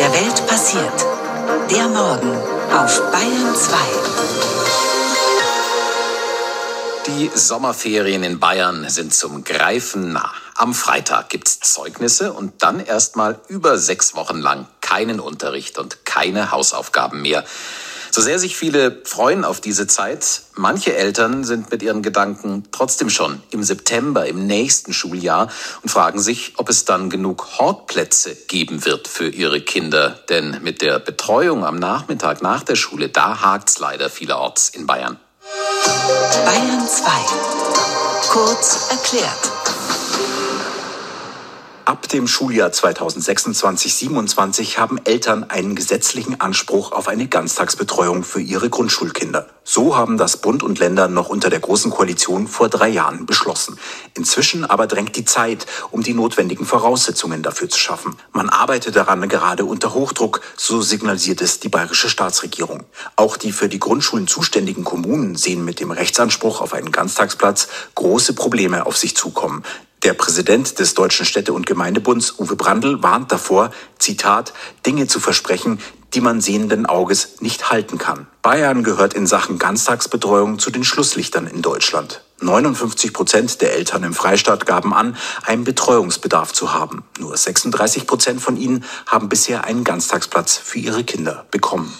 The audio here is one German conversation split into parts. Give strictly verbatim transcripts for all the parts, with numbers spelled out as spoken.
der Welt passiert. Der Morgen auf Bayern zwei. Die Sommerferien in Bayern sind zum Greifen nah. Am Freitag gibt's Zeugnisse und dann erstmal über sechs Wochen lang keinen Unterricht und keine Hausaufgaben mehr. So sehr sich viele freuen auf diese Zeit, manche Eltern sind mit ihren Gedanken trotzdem schon im September, im nächsten Schuljahr und fragen sich, ob es dann genug Hortplätze geben wird für ihre Kinder. Denn mit der Betreuung am Nachmittag nach der Schule, da hakt's leider vielerorts in Bayern. Bayern zwei. Kurz erklärt. Ab dem Schuljahr zweitausendsechsundzwanzig siebenundzwanzig haben Eltern einen gesetzlichen Anspruch auf eine Ganztagsbetreuung für ihre Grundschulkinder. So haben das Bund und Länder noch unter der Großen Koalition vor drei Jahren beschlossen. Inzwischen aber drängt die Zeit, um die notwendigen Voraussetzungen dafür zu schaffen. Man arbeitet daran gerade unter Hochdruck, so signalisiert es die bayerische Staatsregierung. Auch die für die Grundschulen zuständigen Kommunen sehen mit dem Rechtsanspruch auf einen Ganztagsplatz große Probleme auf sich zukommen. Der Präsident des Deutschen Städte- und Gemeindebunds, Uwe Brandl, warnt davor, Zitat, Dinge zu versprechen, die man sehenden Auges nicht halten kann. Bayern gehört in Sachen Ganztagsbetreuung zu den Schlusslichtern in Deutschland. neunundfünfzig Prozent der Eltern im Freistaat gaben an, einen Betreuungsbedarf zu haben. Nur sechsunddreißig Prozent von ihnen haben bisher einen Ganztagsplatz für ihre Kinder bekommen.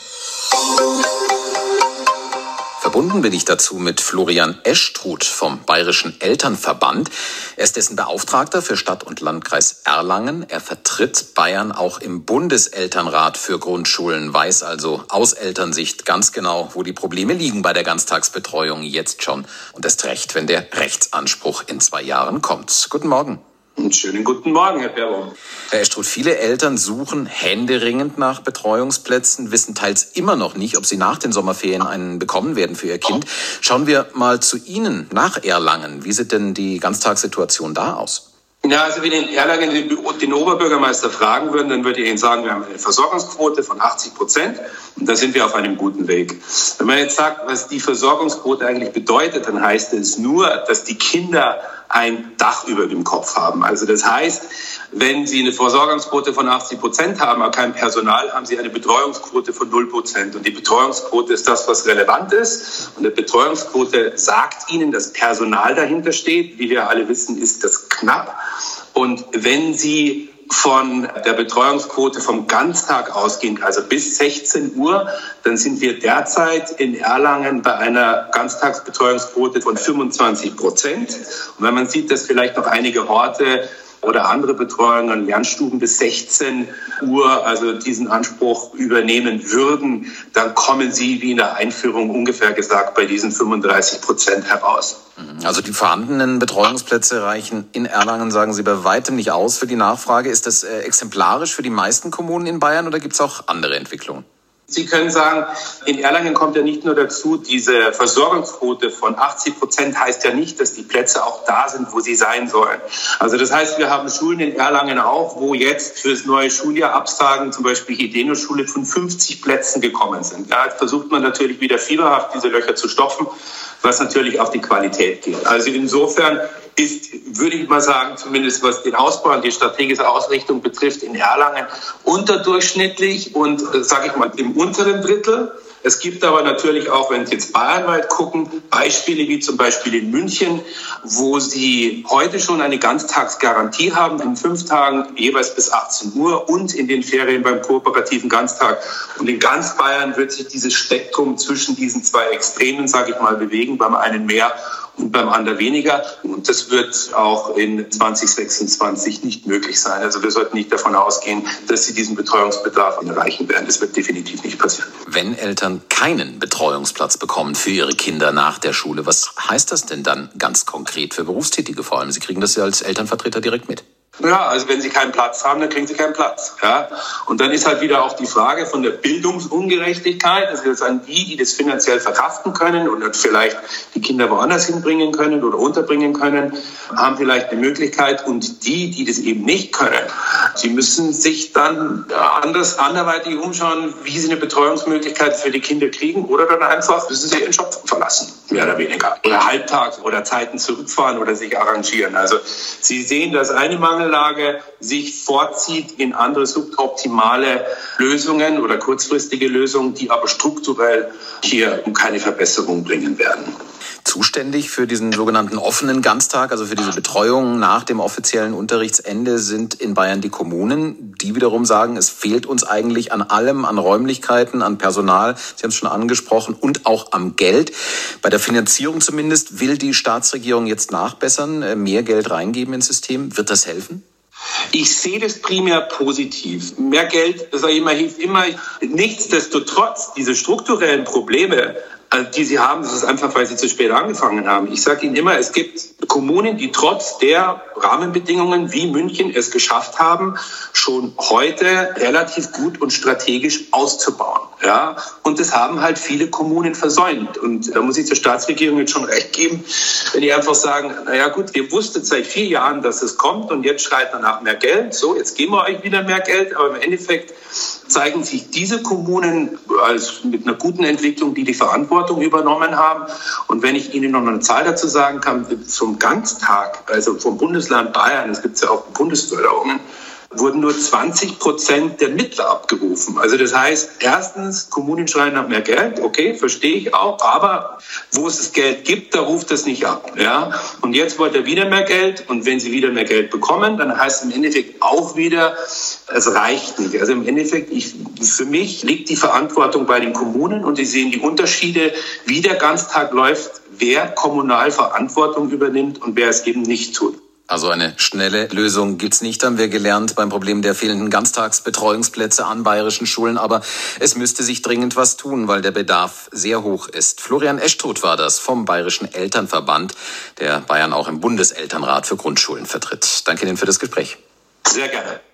Verbunden bin ich dazu mit Florian Eschtrud vom Bayerischen Elternverband. Er ist dessen Beauftragter für Stadt und Landkreis Erlangen. Er vertritt Bayern auch im Bundeselternrat für Grundschulen, weiß also aus Elternsicht ganz genau, wo die Probleme liegen bei der Ganztagsbetreuung jetzt schon. Und erst recht, wenn der Rechtsanspruch in zwei Jahren kommt. Guten Morgen. Einen schönen guten Morgen, Herr Perbaum. Herr Eschtrud, viele Eltern suchen händeringend nach Betreuungsplätzen, wissen teils immer noch nicht, ob sie nach den Sommerferien einen bekommen werden für ihr Kind. Schauen wir mal zu Ihnen nach Erlangen. Wie sieht denn die Ganztagssituation da aus? Ja, also wenn in Erlangen den Oberbürgermeister fragen würden, dann würde ich Ihnen sagen, wir haben eine Versorgungsquote von achtzig Prozent und da sind wir auf einem guten Weg. Wenn man jetzt sagt, was die Versorgungsquote eigentlich bedeutet, dann heißt es nur, dass die Kinder ein Dach über dem Kopf haben. Also das heißt, wenn Sie eine Versorgungsquote von achtzig Prozent haben, aber kein Personal, haben Sie eine Betreuungsquote von null Prozent. Und die Betreuungsquote ist das, was relevant ist. Und die Betreuungsquote sagt Ihnen, dass Personal dahinter steht. Wie wir alle wissen, ist das knapp. Und wenn Sie von der Betreuungsquote vom Ganztag ausgehen, also bis sechzehn Uhr, dann sind wir derzeit in Erlangen bei einer Ganztagsbetreuungsquote von fünfundzwanzig Prozent. Und wenn man sieht, dass vielleicht noch einige Orte oder andere Betreuungen, Lernstuben bis sechzehn Uhr, also diesen Anspruch übernehmen würden, dann kommen Sie, wie in der Einführung ungefähr gesagt, bei diesen fünfunddreißig Prozent heraus. Also die vorhandenen Betreuungsplätze reichen in Erlangen, sagen Sie, bei weitem nicht aus für die Nachfrage. Ist das äh, exemplarisch für die meisten Kommunen in Bayern oder gibt es auch andere Entwicklungen? Sie können sagen, in Erlangen kommt ja nicht nur dazu, diese Versorgungsquote von achtzig Prozent heißt ja nicht, dass die Plätze auch da sind, wo sie sein sollen. Also das heißt, wir haben Schulen in Erlangen auch, wo jetzt für das neue Schuljahr Absagen, zum Beispiel Ideno-Schule, von fünfzig Plätzen gekommen sind. Ja, jetzt versucht man natürlich wieder fieberhaft diese Löcher zu stopfen, was natürlich auf die Qualität geht. Also insofern ist, würde ich mal sagen, zumindest was den Ausbau und die strategische Ausrichtung betrifft, in Erlangen unterdurchschnittlich und, sage ich mal, im unteren Drittel. Es gibt aber natürlich auch, wenn Sie jetzt bayernweit gucken, Beispiele wie zum Beispiel in München, wo Sie heute schon eine Ganztagsgarantie haben, in fünf Tagen jeweils bis achtzehn Uhr und in den Ferien beim kooperativen Ganztag. Und in ganz Bayern wird sich dieses Spektrum zwischen diesen zwei Extremen, sage ich mal, bewegen, beim einen mehr und beim anderen weniger. Und das wird auch in zwanzig sechsundzwanzig nicht möglich sein. Also wir sollten nicht davon ausgehen, dass Sie diesen Betreuungsbedarf erreichen werden. Das wird definitiv nicht passieren. Wenn Eltern keinen Betreuungsplatz bekommen für ihre Kinder nach der Schule, was heißt das denn dann ganz konkret für Berufstätige vor allem? Sie kriegen das ja als Elternvertreter direkt mit. Ja, also wenn Sie keinen Platz haben, dann kriegen Sie keinen Platz. Ja? Und dann ist halt wieder auch die Frage von der Bildungsungerechtigkeit. Also das sind die, die das finanziell verkraften können und vielleicht die Kinder woanders hinbringen können oder unterbringen können, haben vielleicht eine Möglichkeit. Und die, die das eben nicht können, Sie müssen sich dann anders, anderweitig umschauen, wie sie eine Betreuungsmöglichkeit für die Kinder kriegen, oder dann einfach müssen sie ihren Job verlassen, mehr oder weniger. Oder halbtags oder Zeiten zurückfahren oder sich arrangieren. Also Sie sehen, dass eine Mangellage sich vorzieht in andere suboptimale Lösungen oder kurzfristige Lösungen, die aber strukturell hier um keine Verbesserung bringen werden. Zuständig für diesen sogenannten offenen Ganztag, also für diese Betreuung nach dem offiziellen Unterrichtsende, sind in Bayern die Kommunen, die wiederum sagen, es fehlt uns eigentlich an allem, an Räumlichkeiten, an Personal, Sie haben es schon angesprochen, und auch am Geld. Bei der Finanzierung zumindest will die Staatsregierung jetzt nachbessern, mehr Geld reingeben ins System. Wird das helfen? Ich sehe das primär positiv. Mehr Geld, das sage ich immer, hilft immer. Nichtsdestotrotz, diese strukturellen Probleme, die sie haben, das ist einfach, weil sie zu spät angefangen haben. Ich sage Ihnen immer, es gibt Kommunen, die trotz der Rahmenbedingungen, wie München es geschafft haben, schon heute relativ gut und strategisch auszubauen. Ja? Und das haben halt viele Kommunen versäumt. Und da muss ich der Staatsregierung jetzt schon recht geben, wenn die einfach sagen, naja gut, ihr wusstet seit vier Jahren, dass es kommt und jetzt schreit danach mehr Geld. So, jetzt geben wir euch wieder mehr Geld. Aber im Endeffekt zeigen sich diese Kommunen als mit einer guten Entwicklung, die die Verantwortung übernommen haben. Und wenn ich Ihnen noch eine Zahl dazu sagen kann, zum Ganztag, also vom Bundesland Bayern, es gibt ja auch Bundesförderungen, wurden nur zwanzig Prozent der Mittel abgerufen. Also das heißt, erstens, Kommunen schreien nach mehr Geld, okay, verstehe ich auch, aber wo es das Geld gibt, da ruft das nicht ab. Ja? Und jetzt wollt ihr wieder mehr Geld, und wenn sie wieder mehr Geld bekommen, dann heißt es im Endeffekt auch wieder, es reicht nicht. Also im Endeffekt, ich, für mich liegt die Verantwortung bei den Kommunen, und Sie sehen die Unterschiede, wie der Ganztag läuft, wer kommunal Verantwortung übernimmt und wer es eben nicht tut. Also eine schnelle Lösung gibt's nicht, haben wir gelernt, beim Problem der fehlenden Ganztagsbetreuungsplätze an bayerischen Schulen. Aber es müsste sich dringend was tun, weil der Bedarf sehr hoch ist. Florian Eschtroth war das vom Bayerischen Elternverband, der Bayern auch im Bundeselternrat für Grundschulen vertritt. Danke Ihnen für das Gespräch. Sehr gerne.